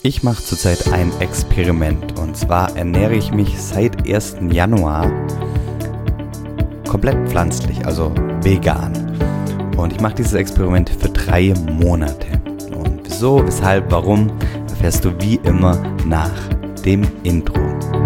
Ich mache zurzeit ein Experiment und zwar ernähre ich mich seit 1. Januar komplett pflanzlich, also vegan. Und ich mache dieses Experiment für 3 Monate. Und wieso, weshalb, warum, erfährst du wie immer nach dem Intro.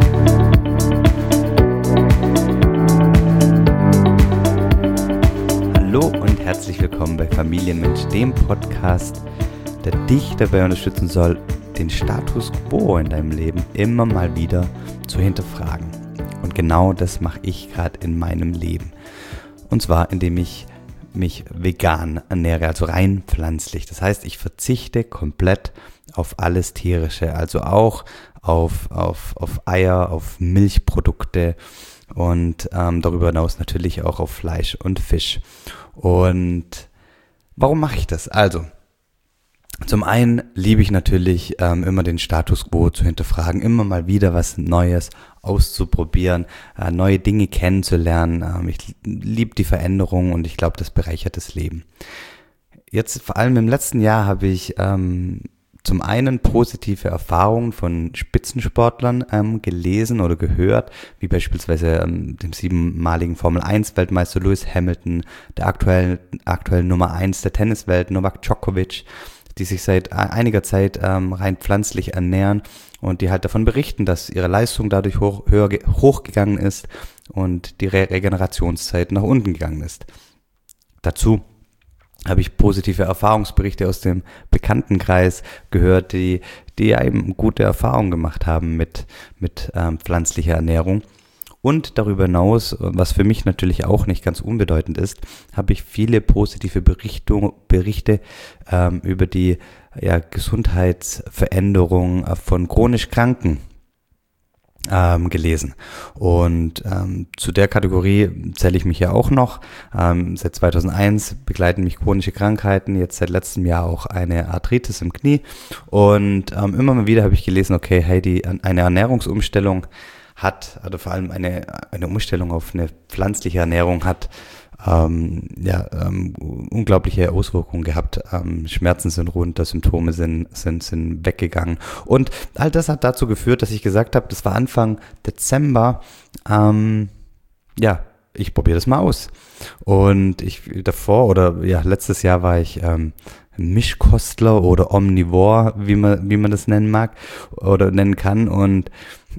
Hallo und herzlich willkommen bei Familienmensch, dem Podcast, der dich dabei unterstützen soll, den Status quo in deinem Leben immer mal wieder zu hinterfragen. Und genau das mache ich gerade in meinem Leben. Und zwar, indem ich mich vegan ernähre, also rein pflanzlich. Das heißt, ich verzichte komplett auf alles Tierische, also auch auf Eier, auf Milchprodukte und darüber hinaus natürlich auch auf Fleisch und Fisch. Und warum mache ich das? Also, zum einen liebe ich natürlich immer den Status quo zu hinterfragen, immer mal wieder was Neues auszuprobieren, neue Dinge kennenzulernen. Ich liebe die Veränderung und ich glaube, das bereichert das Leben. Jetzt vor allem im letzten Jahr habe ich zum einen positive Erfahrungen von Spitzensportlern gelesen oder gehört, wie beispielsweise dem 7-maligen Formel-1-Weltmeister Lewis Hamilton, der aktuellen Nummer 1 der Tenniswelt Novak Djokovic, die sich seit einiger Zeit rein pflanzlich ernähren und die halt davon berichten, dass ihre Leistung dadurch hochgegangen ist und die Regenerationszeit nach unten gegangen ist. Dazu habe ich positive Erfahrungsberichte aus dem Bekanntenkreis gehört, die eben gute Erfahrungen gemacht haben mit pflanzlicher Ernährung. Und darüber hinaus, was für mich natürlich auch nicht ganz unbedeutend ist, habe ich viele positive Berichte über die Gesundheitsveränderung von chronisch Kranken gelesen. Und zu der Kategorie zähle ich mich ja auch noch. Seit 2001 begleiten mich chronische Krankheiten, jetzt seit letztem Jahr auch eine Arthritis im Knie. Und immer mal wieder habe ich gelesen, okay, hey, eine Ernährungsumstellung also vor allem eine Umstellung auf eine pflanzliche Ernährung hat unglaubliche Auswirkungen gehabt. Schmerzen sind runter, Symptome sind weggegangen. Und all das hat dazu geführt, dass ich gesagt habe, das war Anfang Dezember, ich probiere das mal aus. Und letztes Jahr war ich Mischkostler oder Omnivore, wie man das nennen mag oder nennen kann. Und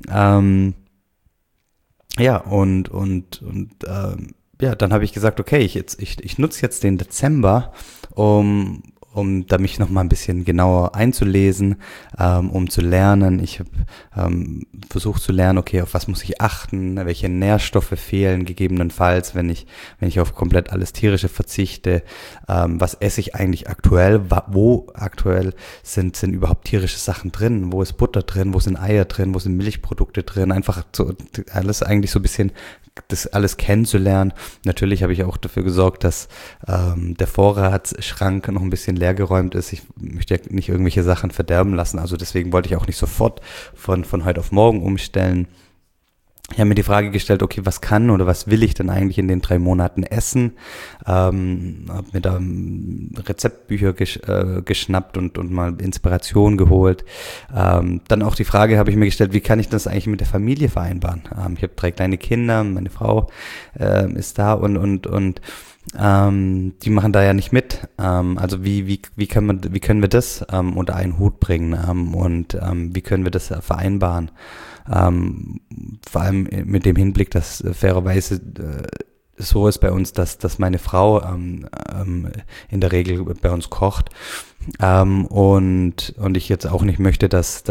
dann habe ich gesagt, okay, ich nutze jetzt den Dezember, um da mich noch mal ein bisschen genauer einzulesen, um zu lernen. Ich habe versucht zu lernen, okay, auf was muss ich achten, welche Nährstoffe fehlen gegebenenfalls, wenn ich auf komplett alles Tierische verzichte, was esse ich eigentlich aktuell, wo aktuell sind überhaupt tierische Sachen drin, wo ist Butter drin, wo sind Eier drin, wo sind Milchprodukte drin, einfach so alles eigentlich so ein bisschen das alles kennenzulernen. Natürlich habe ich auch dafür gesorgt, dass der Vorratsschrank noch ein bisschen leergeräumt ist. Ich möchte ja nicht irgendwelche Sachen verderben lassen, also deswegen wollte ich auch nicht sofort von heute auf morgen umstellen. Ich habe mir die Frage gestellt, okay, was kann oder was will ich denn eigentlich in den 3 Monaten essen? Habe mir da Rezeptbücher geschnappt und mal Inspiration geholt. Dann auch die Frage habe ich mir gestellt, wie kann ich das eigentlich mit der Familie vereinbaren? Ich habe 3 kleine Kinder, meine Frau ist da und die machen da ja nicht mit. Also wie können wir das unter einen Hut bringen und wie können wir das vereinbaren? Vor allem mit dem Hinblick, dass fairerweise so ist bei uns, dass meine Frau in der Regel bei uns kocht und ich jetzt auch nicht möchte, dass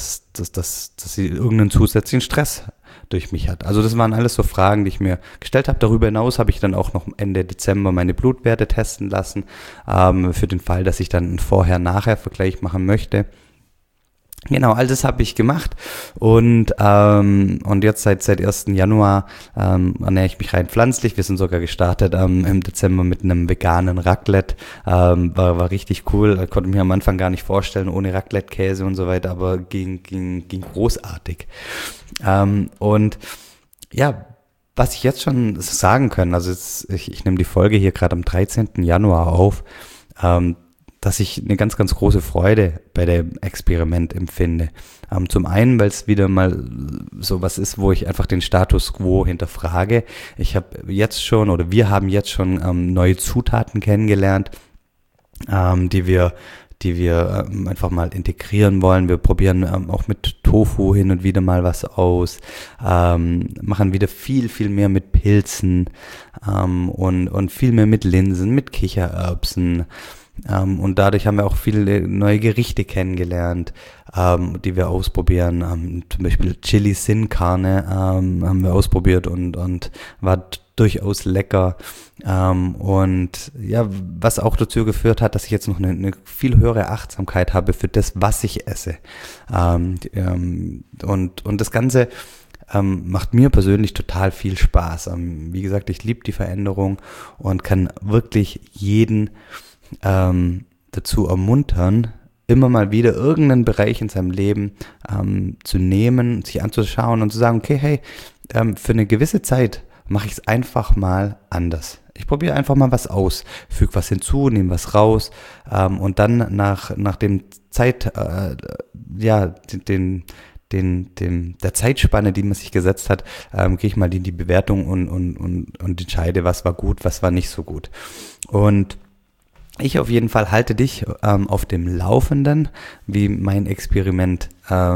sie irgendeinen zusätzlichen Stress durch mich hat. Also das waren alles so Fragen, die ich mir gestellt habe. Darüber hinaus habe ich dann auch noch Ende Dezember meine Blutwerte testen lassen, für den Fall, dass ich dann einen Vorher-Nachher-Vergleich machen möchte. Genau, all das habe ich gemacht und jetzt seit 1. Januar ernähre ich mich rein pflanzlich. Wir sind sogar gestartet im Dezember mit einem veganen Raclette. War richtig cool. Konnte mir am Anfang gar nicht vorstellen, ohne Raclette-Käse und so weiter, aber ging großartig. Was ich jetzt schon sagen kann, also ich nehme die Folge hier gerade am 13. Januar auf, dass ich eine ganz, ganz große Freude bei dem Experiment empfinde. Zum einen, weil es wieder mal so was ist, wo ich einfach den Status quo hinterfrage. Wir haben jetzt schon neue Zutaten kennengelernt, die wir einfach mal integrieren wollen. Wir probieren auch mit Tofu hin und wieder mal was aus, machen wieder viel, viel mehr mit Pilzen und viel mehr mit Linsen, mit Kichererbsen. Und dadurch haben wir auch viele neue Gerichte kennengelernt, die wir ausprobieren. Zum Beispiel Chili Sin Carne haben wir ausprobiert und war durchaus lecker. Und ja, was auch dazu geführt hat, dass ich jetzt noch eine viel höhere Achtsamkeit habe für das, was ich esse. Und das Ganze macht mir persönlich total viel Spaß. Wie gesagt, ich liebe die Veränderung und kann wirklich jeden dazu ermuntern, immer mal wieder irgendeinen Bereich in seinem Leben zu nehmen, sich anzuschauen und zu sagen, okay, hey, für eine gewisse Zeit mache ich es einfach mal anders. Ich probiere einfach mal was aus, füge was hinzu, nehme was raus und dann nach dem der Zeitspanne, die man sich gesetzt hat, gehe ich mal in die Bewertung und entscheide, was war gut, was war nicht so gut. Und ich auf jeden Fall halte dich auf dem Laufenden, wie mein Experiment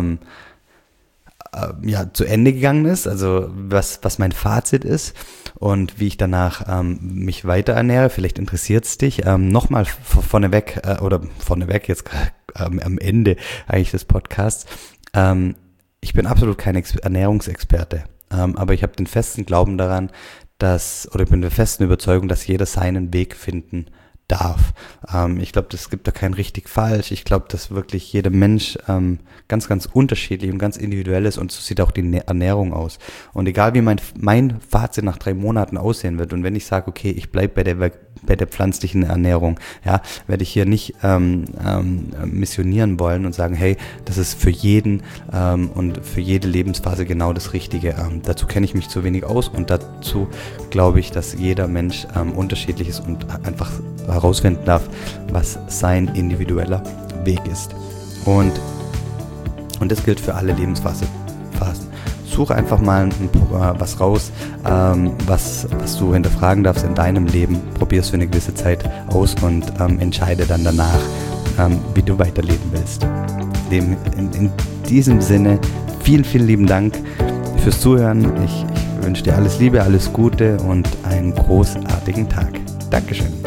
zu Ende gegangen ist, also was mein Fazit ist und wie ich danach mich weiter ernähre. Vielleicht interessiert es dich. Nochmal vorneweg jetzt am Ende eigentlich des Podcasts. Ich bin absolut kein Ernährungsexperte, aber ich habe den festen Glauben daran, ich bin der festen Überzeugung, dass jeder seinen Weg finden darf. Ich glaube, es gibt da kein richtig falsch. Ich glaube, dass wirklich jeder Mensch ganz, ganz unterschiedlich und ganz individuell ist und so sieht auch die Ernährung aus. Und egal wie mein Fazit nach 3 Monaten aussehen wird und wenn ich sage, okay, ich bleibe bei der pflanzlichen Ernährung, ja, werde ich hier nicht missionieren wollen und sagen, hey, das ist für jeden und für jede Lebensphase genau das Richtige. Dazu kenne ich mich zu wenig aus und dazu glaube ich, dass jeder Mensch unterschiedlich ist und einfach herausfinden darf, was sein individueller Weg ist. Und das gilt für alle Lebensphasen. Suche einfach mal was raus, was du hinterfragen darfst in deinem Leben. Probier es für eine gewisse Zeit aus und entscheide dann danach, wie du weiterleben willst. In diesem Sinne, vielen, vielen lieben Dank fürs Zuhören. Ich wünsche dir alles Liebe, alles Gute und einen großartigen Tag. Dankeschön.